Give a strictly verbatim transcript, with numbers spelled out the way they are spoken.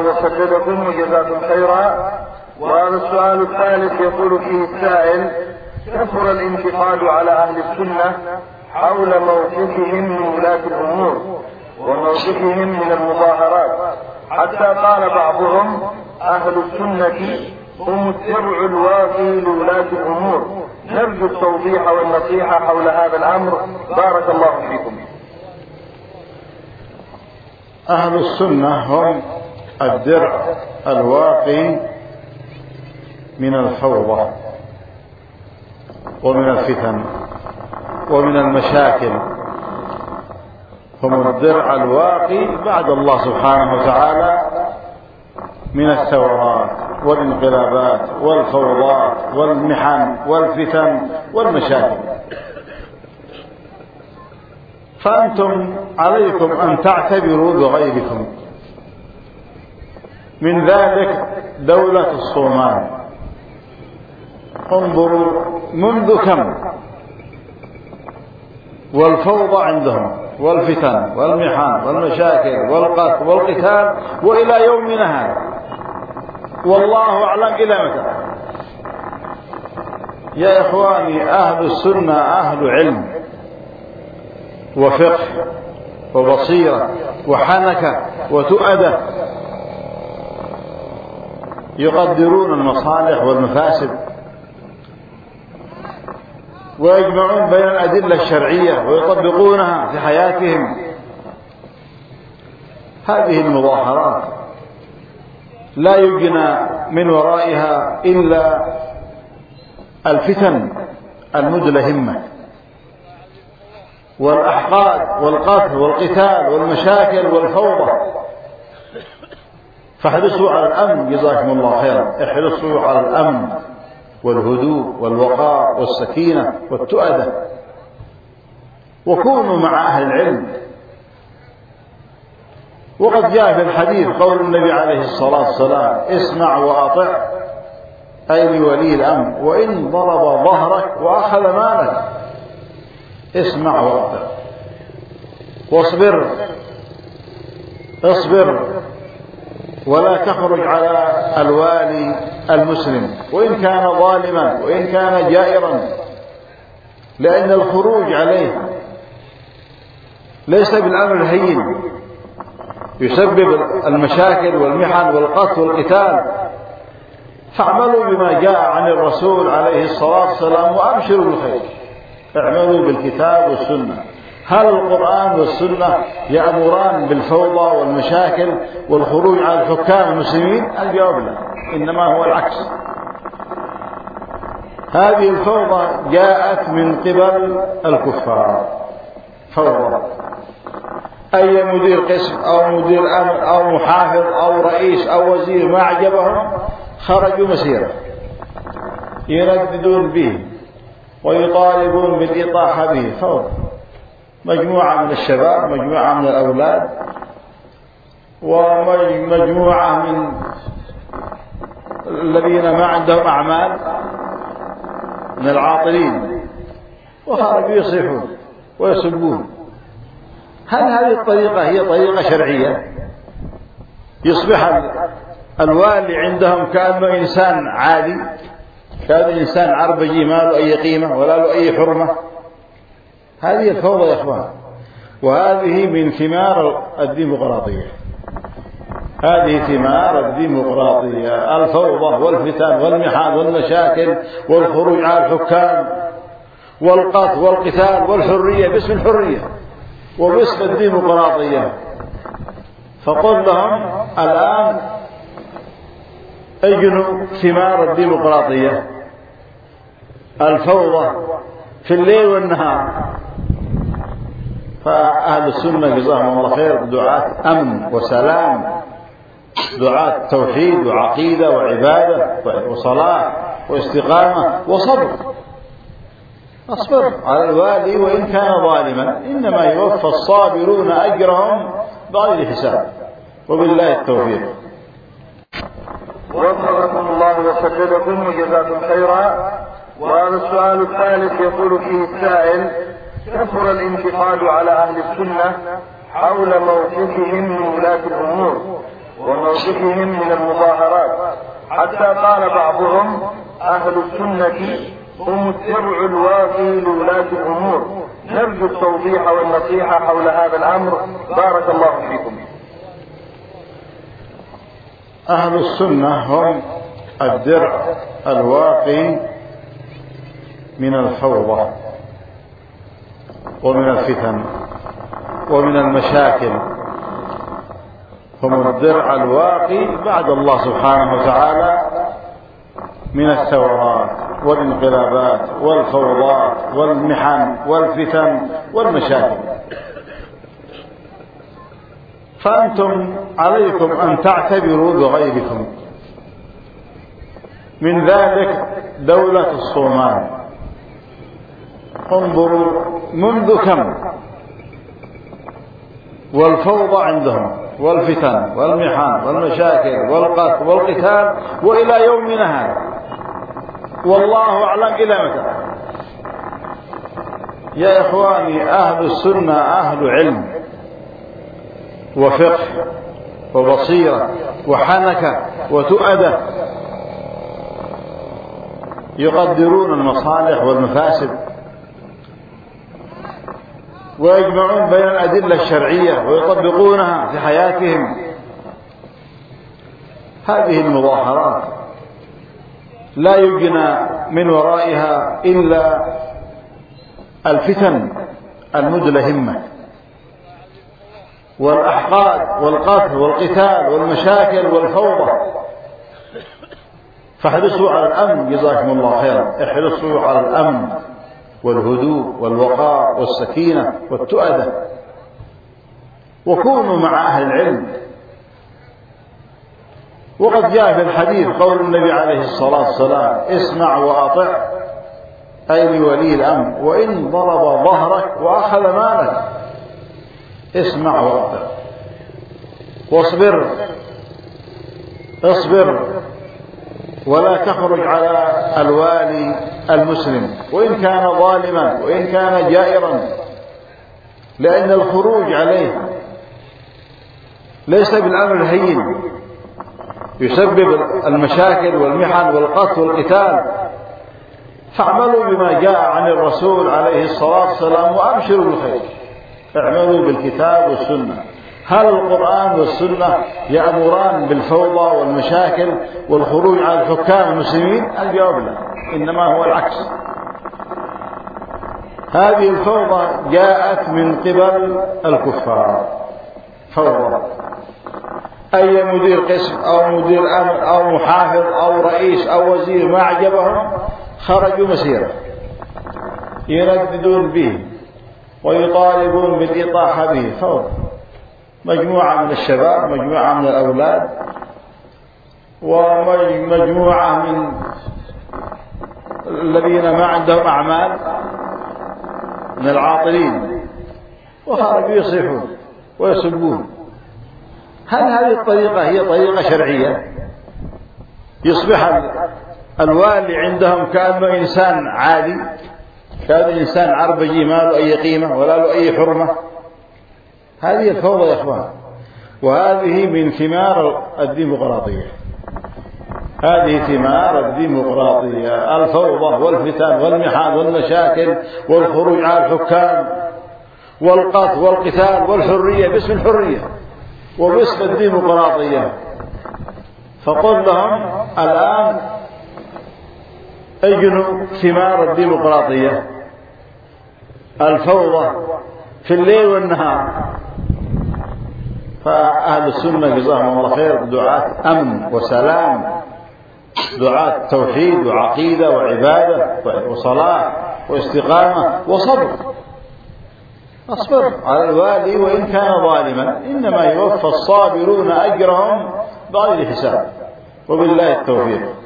وسددكم وجزاكم خيرا. وهذا السؤال الثالث يقول فيه السائل: كثر الانتقاد على أهل السنة حول موقفهم من ولاة الأمور وموقفهم من المظاهرات، حتى قال بعضهم: أهل السنة هم الدرع الواقي لولاة الأمور. نرجو التوضيح والنصيحة حول هذا الأمر، بارك الله فيكم. أهل السنة هم الدرع الواقي من الفوضى ومن الفتن ومن المشاكل، هم الدرع الواقي بعد الله سبحانه وتعالى من الثورات والانقلابات والفوضات والمحن والفتن والمشاكل. فأنتم عليكم أن تعتبروا بغيركم، من ذلك دولة الصومال. انظروا منذ كم والفوضى عندهم والفتن والمحن والمشاكل والقتل والقتال، وإلى يومنا هذا والله أعلم إلى متى. يا إخواني، أهل السنة أهل علم وفقه وبصيرة وحنكة وتؤدة، يقدرون المصالح والمفاسد ويجمعون بين الأدلة الشرعية ويطبقونها في حياتهم. هذه المظاهرات لا يجنى من ورائها إلا الفتن المدلهمة والأحقاد والقتل والقتال والمشاكل والفوضى. فاحرصوا على الأمن، جزاكم الله خيرا. احرصوا على الأمن والهدوء والوقار والسكينة والتؤدة، وكونوا مع أهل العلم. وقد جاء في الحديث قول النبي عليه الصلاة والسلام: اسمع وأطع، أي لولي الأمر، وإن ضرب ظهرك وأخذ مالك. اسمع وأطع واصبر، اصبر ولا تخرج على الوالي المسلم وإن كان ظالما وإن كان جائرا، لأن الخروج عليه ليس بالأمر الهين، يسبب المشاكل والمحن والقتل والقتال. فاعملوا بما جاء عن الرسول عليه الصلاة والسلام وأبشروا بالخير. اعملوا بالكتاب والسنة. هل القرآن والسنة يأمران بالفوضى والمشاكل والخروج على الحكام المسلمين؟ الجواب لا، إنما هو العكس. هذه الفوضى جاءت من قبل الكفار، فوضى. أي مدير قسم أو مدير أمن أو محافظ أو رئيس أو وزير ما عجبهم خرجوا مسيرة يرددون به ويطالبون بالإطاحة به. فوضى. مجموعة من الشباب، مجموعة من الأولاد، ومجموعة من الذين ما عندهم أعمال من العاطلين، وخرجوا يصيحون ويسبون. هل هذه الطريقة هي طريقة شرعية؟ يصبح الوالي عندهم كأنه إنسان عادي، كأنه إنسان عربجي ما له أي قيمة ولا له أي حرمة. هذه الفوضى يا إخوان، وهذه من ثمار الديمقراطية. هذه ثمار الديمقراطية: الفوضى والفتن والمحن والمشاكل والخروج على الحكام والقتل والقتال والحرية باسم الحرية وباسم الديمقراطية. فقل لهم الآن اجنوا ثمار الديمقراطية: الفوضى في الليل والنهار. فأهل السنة جزاهم الله خير دعاة أمن وسلام، دعاة توحيد وعقيدة وعبادة وصلاة واستقامة وصبر. اصبر على الوالي وإن كان ظالما، إنما يوفى الصابرون أجرهم بغير حساب. وبالله التوفيق. وفقكم الله وسددكم وجزاكم خيرا. وهذا السؤال الثالث يقول فيه السائل: كثر الانتقاد على أهل السنة حول موقفهم من ولاة الأمور وموقفهم من المظاهرات، حتى قال بعضهم أهل السنة هم الدرع الواقي لولاة الأمور. نرجو التوضيح والنصيحة حول هذا الأمر، بارك الله فيكم. أهل السنة هم الدرع الواقي من الفوضى ومن الفتن ومن المشاكل، هم الدرع الواقي بعد الله سبحانه وتعالى من الثورات والانقلابات والفوضات والمحن والفتن والمشاكل. فأنتم عليكم أن تعتبروا بغيركم، من ذلك دولة الصومال. انظروا منذ كم والفوضى عندهم والفتن والمحن والمشاكل والقتل والقتال، وإلى يومنا هذا والله أعلم إلى متى. يا إخواني، أهل السنة أهل علم وفقه وبصيرة وحنكة وتؤدة، يقدرون المصالح والمفاسد ويجمعون بين الأدلة الشرعية ويطبقونها في حياتهم. هذه المظاهرات لا يجنى من ورائها إلا الفتن المدلهمة والأحقاد والقتل والقتال والمشاكل والفوضى. فاحرصوا على الأمن، جزاكم الله خيرا. احرصوا على الأمن والهدوء والوقار والسكينة والتؤدة، وكونوا مع أهل العلم. وقد جاء في الحديث قول النبي عليه الصلاة والسلام: اسمع وأطع، أي لولي الأمر وإن ضرب ظهرك وأخذ مالك. اسمع وأطع واصبر، اصبر ولا تخرج على الوالي المسلم وإن كان ظالما وإن كان جائرا، لأن الخروج عليه ليس بالأمر الهين، يسبب المشاكل والمحن والقتل والقتال. فاعملوا بما جاء عن الرسول عليه الصلاة والسلام وأبشروا بالخير. اعملوا بالكتاب والسنة. هل القرآن والسنة يأمران بالفوضى والمشاكل والخروج على الحكام المسلمين؟ الجواب لا، إنما هو العكس. هذه الفوضى جاءت من قبل الكفار، فوضى. أي مدير قسم أو مدير أمن أو محافظ أو رئيس أو وزير ما عجبهم خرجوا مسيرة يرددون به ويطالبون بالإطاحة به. فوضى. مجموعة من الشباب، مجموعة من الأولاد، ومجموعة من الذين ما عندهم أعمال من العاطلين، وخرجوا يصيحون ويسبون. هل هذه الطريقة هي طريقة شرعية؟ يصبح الوالي عندهم كأنه إنسان عادي، كأنه إنسان عربجي ما له أي قيمة ولا له أي حرمة. هذه الفوضى يا إخوان، وهذه من ثمار الديمقراطية. هذه ثمار الديمقراطية، الفوضى والفتن والمحن والمشاكل والخروج على الحكام والقتل والقتال والحرية باسم الحرية وباسم الديمقراطية. فقل لهم الآن اجنوا ثمار الديمقراطية، الفوضى في الليل والنهار. فأهل السنة جزاهم الله خير دعاة أمن وسلام، دعاة توحيد وعقيدة وعبادة وصلاة واستقامة وصبر. اصبر على الوالي وإن كان ظالما، إنما يوفى الصابرون أجرهم بغير حساب. وبالله التوفيق.